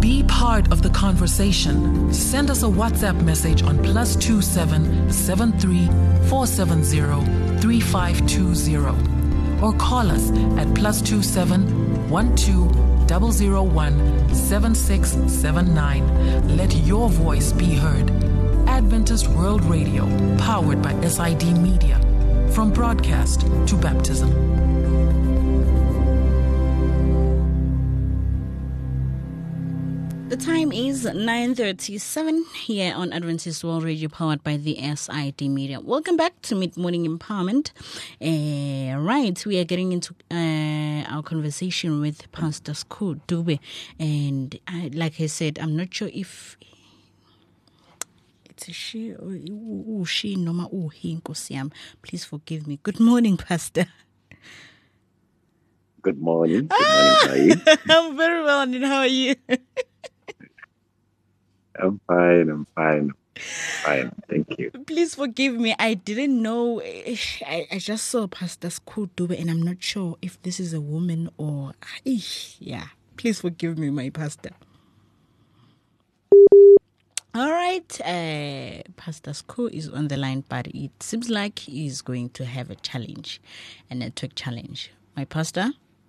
Be part of the conversation. Send us a WhatsApp message on +27 73 470 3520 or call us at +27 12 001 7679. Let your voice be heard. Adventist World Radio, powered by SID Media. From broadcast to baptism. The time is 9:37 here on Adventist World Radio, powered by the SID Media. Welcome back to Mid-Morning Empowerment. Right, we are getting into our conversation with Pastor Skhoo Dube. And like I said, I'm not sure if it's a she or she, noma he, nkosiyam. Please forgive me. Good morning, Pastor. Good morning. Good morning, how are you? I'm very well, and how are you? I'm fine. Thank you. Please forgive me. I didn't know. I just saw Pastor Skhoo Dube, and I'm not sure if this is a woman or... Yeah. Please forgive me, my pastor. All right. Pastor Skhoo is on the line, but it seems like he's going to have a challenge, a network challenge. My pastor?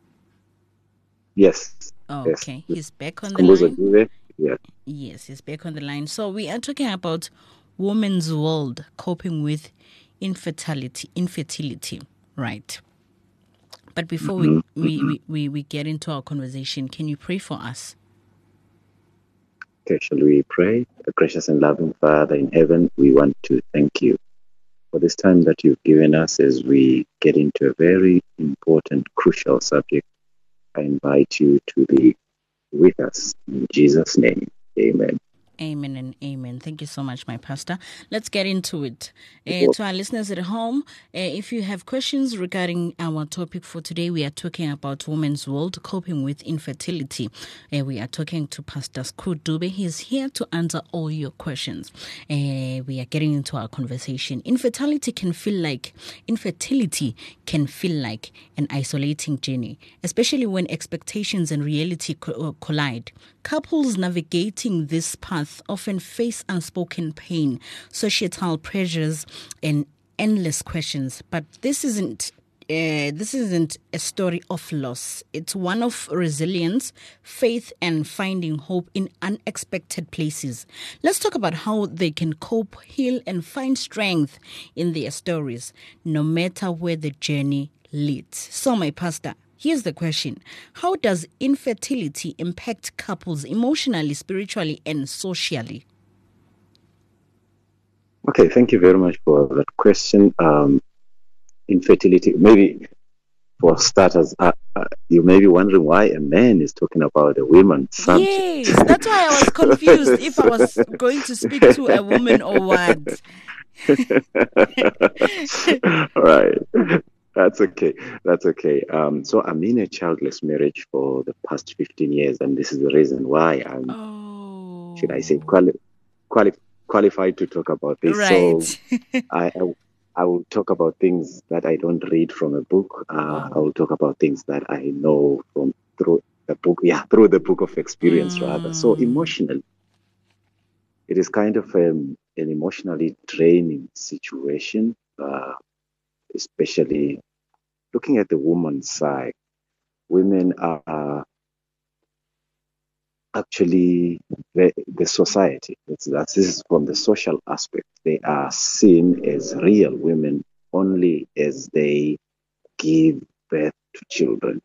Yes. Okay. Yes. He's back on the line. Yes. Yes, he's back on the line. So we are talking about women's world coping with infertility, right? But before we get into our conversation, can you pray for us? Okay, shall we pray? The gracious and loving Father in heaven, we want to thank you for this time that you've given us as we get into a very important, crucial subject. I invite you to be with us. In Jesus' name, amen. Amen and amen. Thank you so much, my pastor. Let's get into it. To our listeners at home, if you have questions regarding our topic for today, we are talking about women's world coping with infertility. We are talking to Pastor Skhoo Dube. He's here to answer all your questions. We are getting into our conversation. Infertility can feel like an isolating journey, especially when expectations and reality collide. Couples navigating this path often face unspoken pain, societal pressures, and endless questions. But this isn't a story of loss. It's one of resilience, faith, and finding hope in unexpected places. Let's talk about how they can cope, heal, and find strength in their stories, no matter where the journey leads. So, my pastor, here's the question. How does infertility impact couples emotionally, spiritually, and socially? Okay, thank you very much for that question. Infertility, maybe for starters, you may be wondering why a man is talking about a woman subject. Yes, that's why I was confused if I was going to speak to a woman or what. Right. That's okay. So I'm in a childless marriage for the past 15 years, and this is the reason why I'm, should I say, qualified to talk about this. Right. So I will talk about things that I don't read from a book. I will talk about things that I know through the book of experience, rather. So emotionally, it is kind of an emotionally draining situation. Especially looking at the woman's side. Women are actually the society. This is from the social aspect. They are seen as real women only as they give birth to children.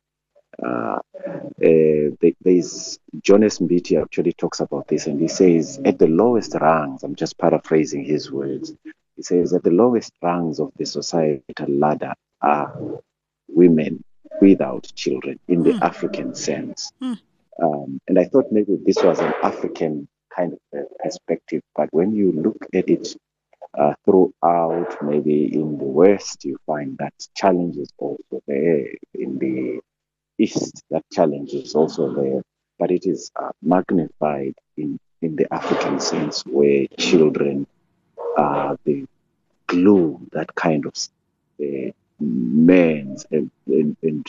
There's Jonas Mbiti actually talks about this, and he says at the lowest rungs, I'm just paraphrasing his words, he says at the lowest rungs of the societal ladder are women without children in the African sense. And I thought maybe this was an African kind of perspective, but when you look at it throughout, maybe in the West, you find that challenge is also there. In the East, that challenge is also there, but it is magnified in the African sense, where children are the glue that kind of mends and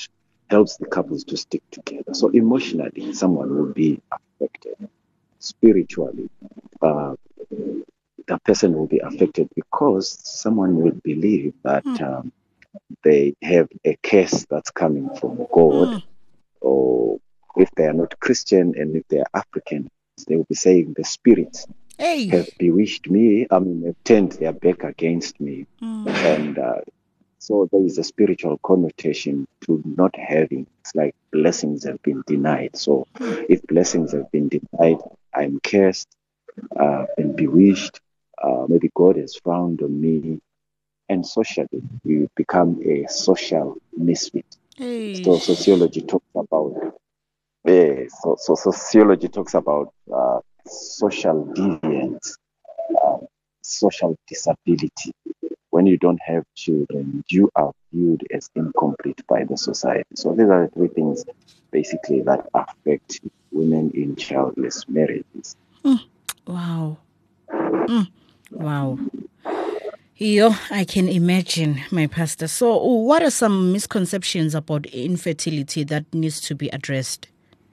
helps the couples to stick together. So emotionally, someone will be affected. Spiritually, uh, the person will be affected because someone will believe that they have a curse that's coming from God, or if they are not Christian and if they are African, they will be saying the spirits Hey. have bewitched me. I mean, have turned their back against me, and so there is a spiritual connotation to not having. It's like blessings have been denied. So if blessings have been denied, I'm cursed, been bewitched. Maybe God has frowned on me, and socially you become a social misfit. Hey. So sociology talks about sociology talks about social deviance, uh, social disability. When you don't have children, you are viewed as incomplete by the society. So these are the three things basically that affect women in childless marriages. Wow. Wow. Yo, I can imagine, my pastor. So, what are some misconceptions about infertility that needs to be addressed?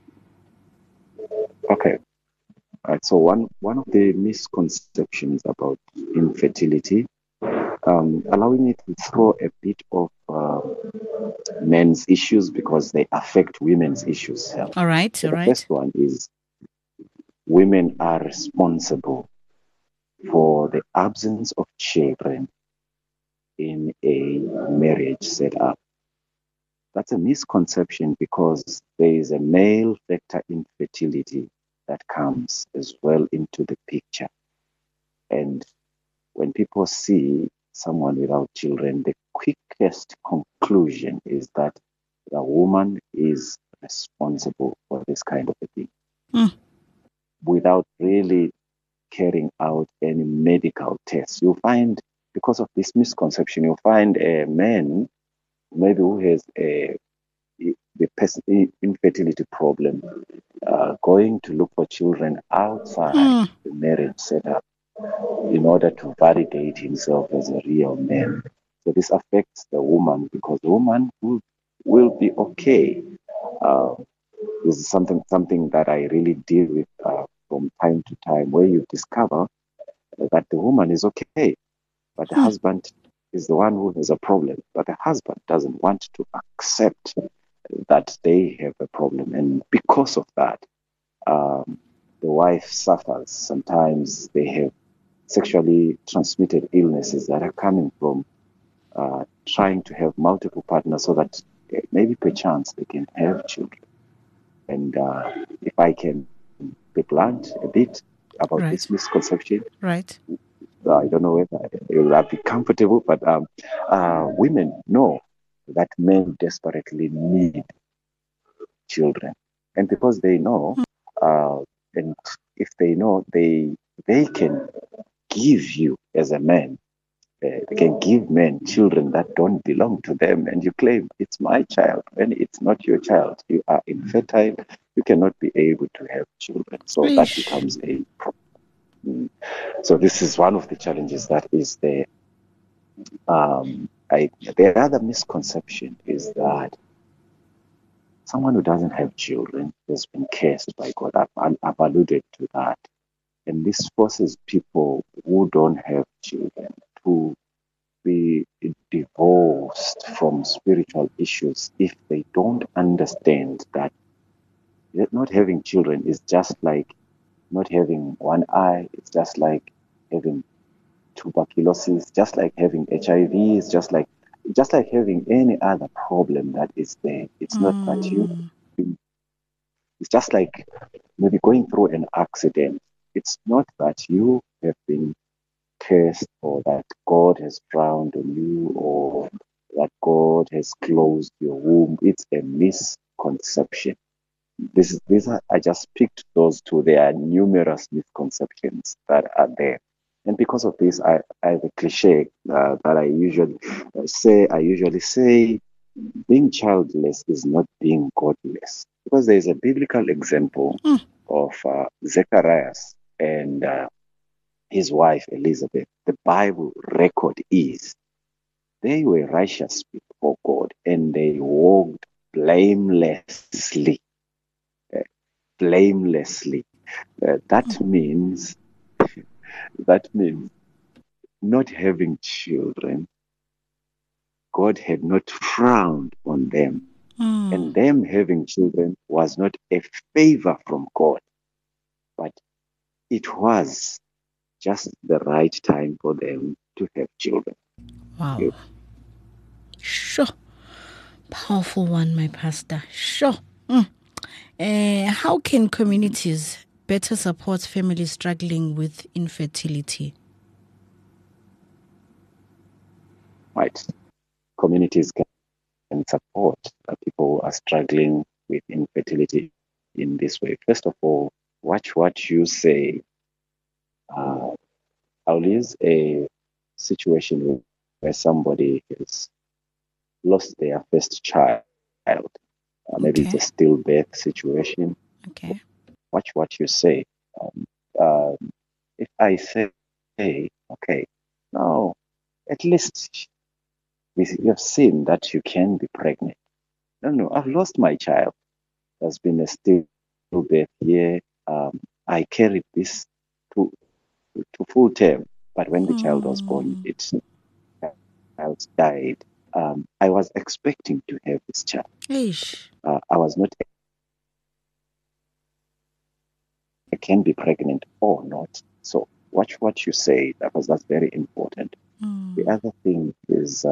Okay. Right. So one of the misconceptions about infertility, allowing me to throw a bit of men's issues because they affect women's issues. All right, So all the right. first one is women are responsible for the absence of children in a marriage setup. That's a misconception because there is a male factor infertility that comes as well into the picture. And when people see someone without children, the quickest conclusion is that the woman is responsible for this kind of a thing without really carrying out any medical tests. You'll find, because of this misconception, you'll find a man maybe who has the infertility problem going to look for children outside the marriage setup in order to validate himself as a real man. So this affects the woman because the woman will be okay. Uh, this is something that I really deal with from time to time, where you discover that the woman is okay, but the husband is the one who has a problem. But the husband doesn't want to accept that they have a problem, and because of that, the wife suffers. Sometimes they have sexually transmitted illnesses that are coming from trying to have multiple partners so that maybe perchance they can have children. And if I can be blunt a bit about Right, this misconception, right. I don't know whether it will be comfortable, but women know that men desperately need children. And because they know, and if they know, they can give you as a man. They can give men children that don't belong to them, and you claim it's my child when it's not your child. You are infertile. You cannot be able to have children. So that Eesh. becomes a problem. So this is one of the challenges that is there. The other misconception is that someone who doesn't have children has been cursed by God. I've alluded to that. And this forces people who don't have children to be divorced from spiritual issues if they don't understand that not having children is just like not having one eye. It's just like having tuberculosis, just like having HIV, it's just like having any other problem that is there. It's not that you. It's just like maybe going through an accident. It's not that you have been cursed or that God has frowned on you or that God has closed your womb. It's a misconception. I just picked those two. There are numerous misconceptions that are there. And because of this, I have a cliche that I usually say. I usually say, being childless is not being godless. Because there is a biblical example of Zacharias and his wife Elizabeth. The Bible record is they were righteous before God and they walked blamelessly. Uh, blamelessly. That means not having children. God had not frowned on them, and them having children was not a favor from God, but it was just the right time for them to have children. Wow. Sure. Powerful one, my pastor. Sure. How can communities better support families struggling with infertility? Right. Communities can support people who are struggling with infertility in this way. First of all, watch what you say. I'll use a situation where somebody has lost their first child. Maybe it's a stillbirth situation. Okay. Watch what you say. Um, if I say, okay, now at least you have seen that you can be pregnant. No, I've lost my child. There's been a stillbirth here. I carried this to full term, but when the child was born, the child died. I was expecting to have this child. I was not. I can be pregnant or not. So watch what you say, because that's very important. The other thing is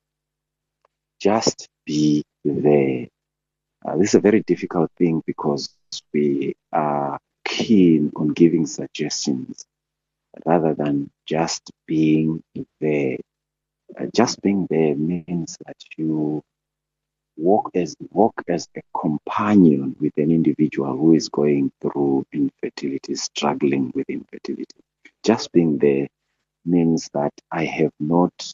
just be there. This is a very difficult thing because we are keen on giving suggestions rather than just being there. Just being there means that you walk as a companion with an individual who is going through infertility, struggling with infertility. Just being there means that I have not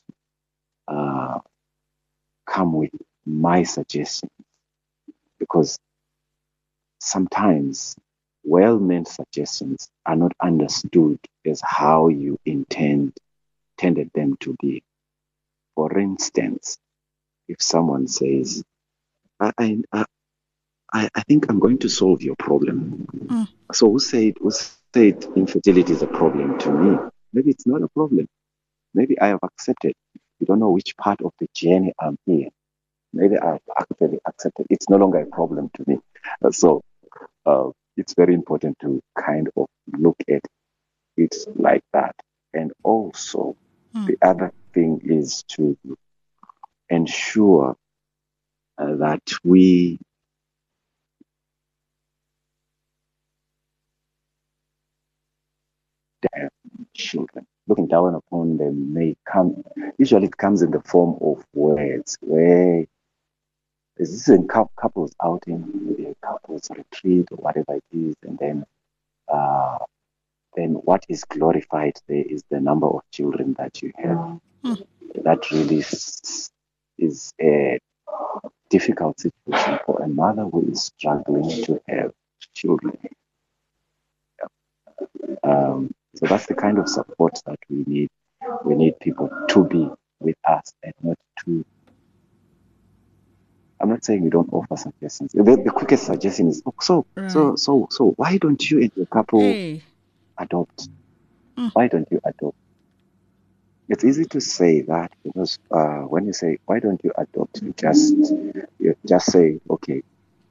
come with my suggestions, because sometimes well-meant suggestions are not understood as how you intended them to be. For instance, if someone says, I think I'm going to solve your problem. So who said infertility is a problem to me? Maybe it's not a problem. Maybe I have accepted. You don't know which part of the journey I'm in. Maybe I've actually accepted. It's no longer a problem to me. So it's very important to kind of look at it like that. And also, the other thing is to ensure that we have children. Looking down upon them may come, usually it comes in the form of words, where this is in couples outing, maybe a couples retreat or whatever it is, and then what is glorified there is the number of children that you have. That really is a difficult situation for a mother who is struggling to have children. So that's the kind of support that we need. We need people to be with us and not to. I'm not saying we don't offer suggestions. The quickest suggestion is, so why don't you and your couple adopt? Why don't you adopt? It's easy to say that because when you say, why don't you adopt? You just say, okay,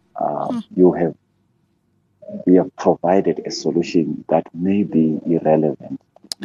we have provided a solution that may be irrelevant.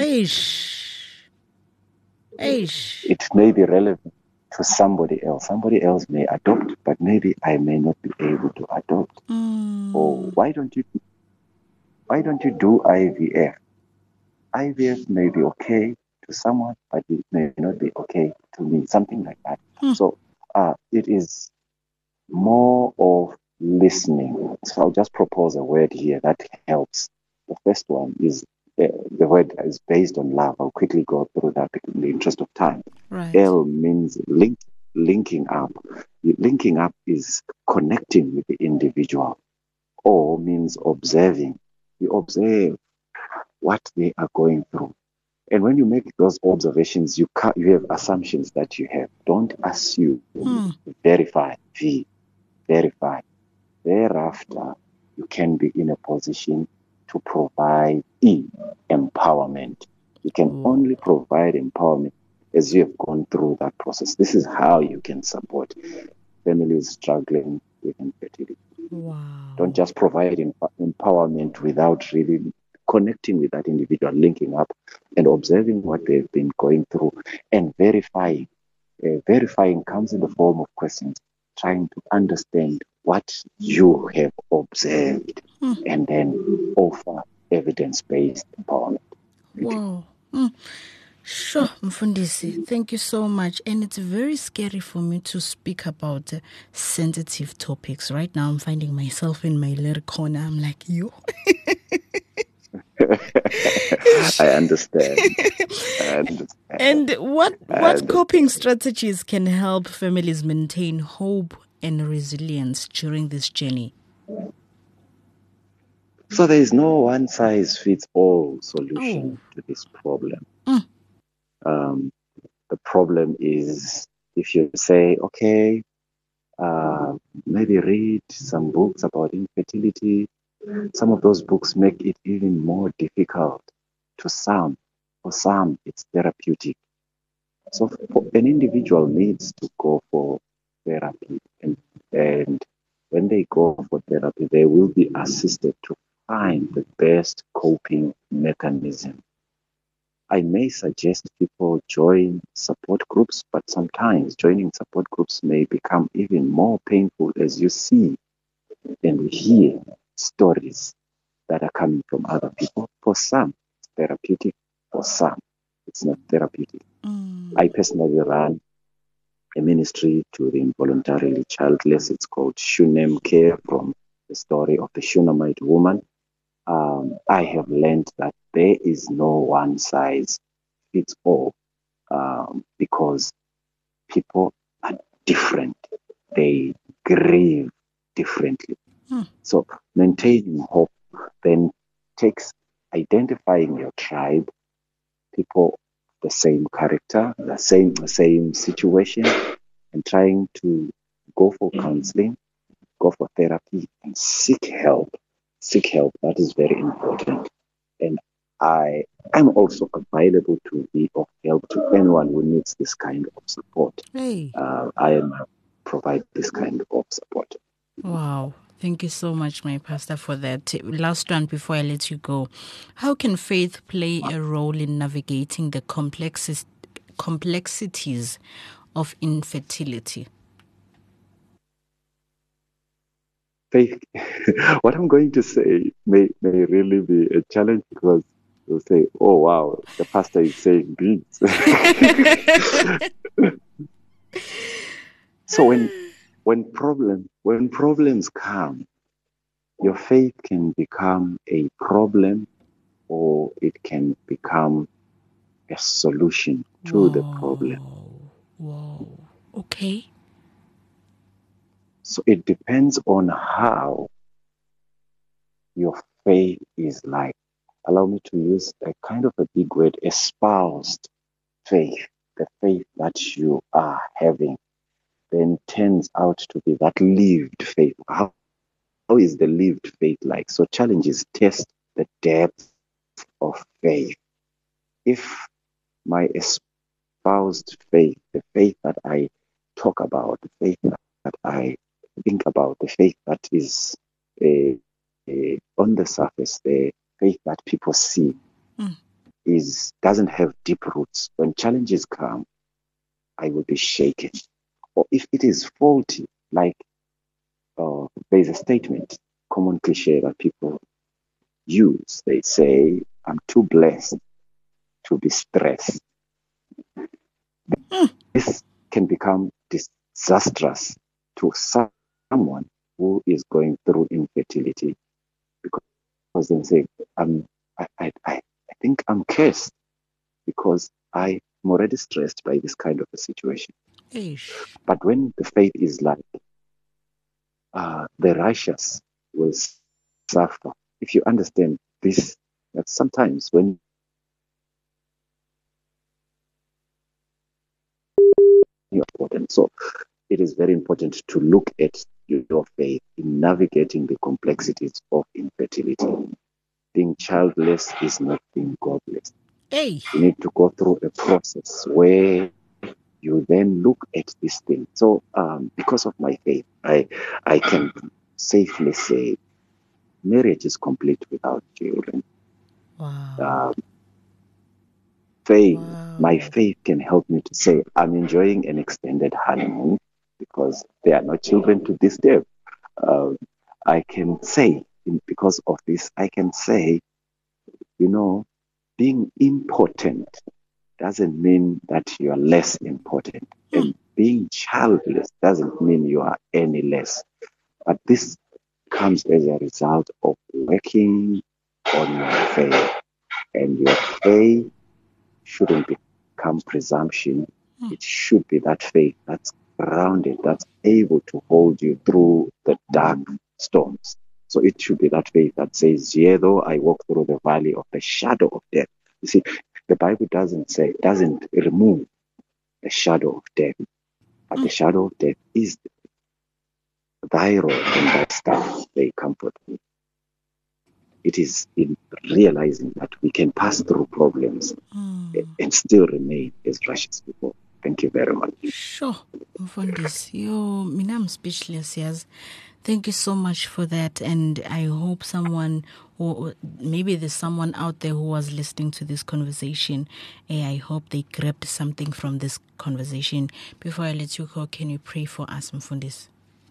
It may be relevant to somebody else. Somebody else may adopt, but maybe I may not be able to adopt. Or why don't you do IVF? IVF may be okay to someone, but it may not be okay to me. Something like that. So it is more of listening. So I'll just propose a word here that helps. The first one is the word is based on love. I'll quickly go through that in the interest of time. Right. L means linking up. Linking up is connecting with the individual. O means observing. You observe what they are going through. And when you make those observations, you have assumptions that you have. Don't assume. Verify. V. verify. Thereafter, you can be in a position to provide empowerment. You can only provide empowerment as you have gone through that process. This is how you can support families struggling with infertility. Wow. Don't just provide empowerment without really connecting with that individual, linking up and observing what they've been going through and verifying. Verifying comes in the form of questions, trying to understand what you have observed and then offer evidence-based empowerment. Wow. Sure, Mfundisi, thank you so much. And it's very scary for me to speak about sensitive topics. Right now, I'm finding myself in my little corner. I'm like, you? I understand. And what coping strategies can help families maintain hope and resilience during this journey? So there is no one-size-fits-all solution to this problem. The problem is if you say, okay, maybe read some books about infertility. Some of those books make it even more difficult to some. For some, it's therapeutic. So an individual needs to go for therapy. And when they go for therapy, they will be assisted to find the best coping mechanism. I may suggest people join support groups, but sometimes joining support groups may become even more painful as you see and hear stories that are coming from other people. For some, it's therapeutic. For some, it's not therapeutic. I personally run a ministry to the involuntarily childless. It's called Shunem Care, from the story of the Shunammite woman. I have learned that there is no one size fits all because people are different. They grieve differently. So maintaining hope then takes identifying your tribe, people the same character, the same situation, and trying to go for counseling, go for therapy, and seek help. Seek help. That is very important. And I'm also available to be of help to anyone who needs this kind of support. Hey. I provide this kind of support. Wow. Thank you so much, my pastor, for that. Last one before I let you go. How can faith play a role in navigating the complexities of infertility? Faith, what I'm going to say may really be a challenge because you'll say, oh, wow, the pastor is saying beans. So when problems come, your faith can become a problem or it can become a solution to the problem. Wow. Okay. So it depends on how your faith is like. Allow me to use a kind of a big word, espoused faith, the faith that you are having, then turns out to be that lived faith. How is the lived faith like? So challenges test the depth of faith. If my espoused faith, the faith that I talk about, the faith that I think about, the faith that is on the surface, the faith that people see, doesn't have deep roots. When challenges come, I will be shaken. Or if it is faulty, like there's a statement, common cliche that people use. They say, I'm too blessed to be stressed. This can become disastrous to someone who is going through infertility because they say, I think I'm cursed because I'm already stressed by this kind of a situation. But when the faith is like, the righteous will suffer. If you understand this, that sometimes when you're important, so it is very important to look at your faith in navigating the complexities of infertility. Being childless is not being godless. Hey. You need to go through a process where you then look at this thing. So because of my faith, I can safely say marriage is complete without children. Wow. My faith can help me to say I'm enjoying an extended honeymoon because there are no children to this day. I can say, because of this, I can say, being important doesn't mean that you are less important. And being childless doesn't mean you are any less. But this comes as a result of working on your faith. And your faith shouldn't become presumption. It should be that faith that's grounded, that's able to hold you through the dark storms. So it should be that faith that says, yea, though I walk through the valley of the shadow of death. You see, the Bible doesn't remove the shadow of death, but the shadow of death is thy rod and thy staff, they comfort me. It is in realizing that we can pass through problems and still remain as righteous people. Thank you very much. Sure. I'm speechless, yes. Thank you so much for that. And I hope maybe there's someone out there who was listening to this conversation. I hope they grabbed something from this conversation. Before I let you go, can you pray for us, Mfundisi?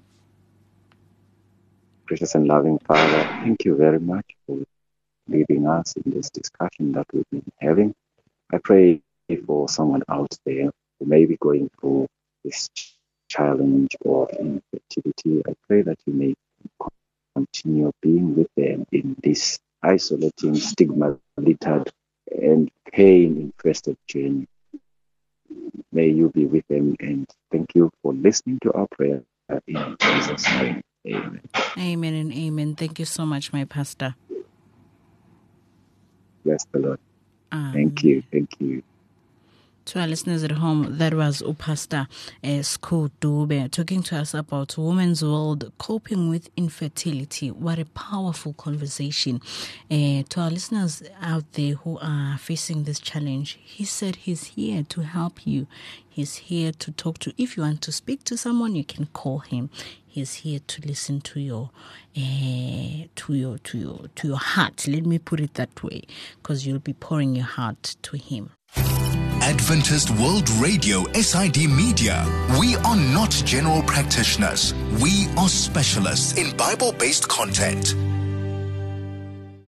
Precious and loving Father, thank you very much for leading us in this discussion that we've been having. I pray for someone out there who may be going through this challenge of infertility. I pray that you may continue being with them in this isolating, stigma-littered, and pain-infested journey. May you be with them, and thank you for listening to our prayer in Jesus' name. Amen. Amen and amen. Thank you so much, my pastor. Bless the Lord. Thank you. Thank you. To our listeners at home, that was Pastor Sco Dube talking to us about Women's World Coping with Infertility. What a powerful conversation. To our listeners out there who are facing this challenge, he said he's here to help you. He's here to talk to. If you want to speak to someone, you can call him. He's here to listen to your heart. Let me put it that way, because you'll be pouring your heart to him. Adventist World Radio SID Media. We are not general practitioners. We are specialists in Bible-based content.